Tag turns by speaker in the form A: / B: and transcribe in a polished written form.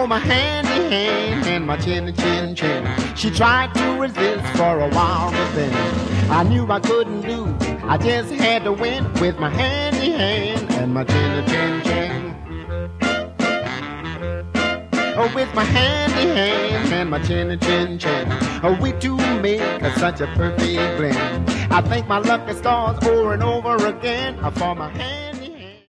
A: Oh, my handy hand and my chinny chin chin. She tried to resist for a while, but then I knew I couldn't lose. I just had to win with my handy hand and my chinny chin chin. Oh, with my handy hand and my chinny chin chin. Oh, we two make such a perfect blend. I thank my lucky stars over and over again for my hand.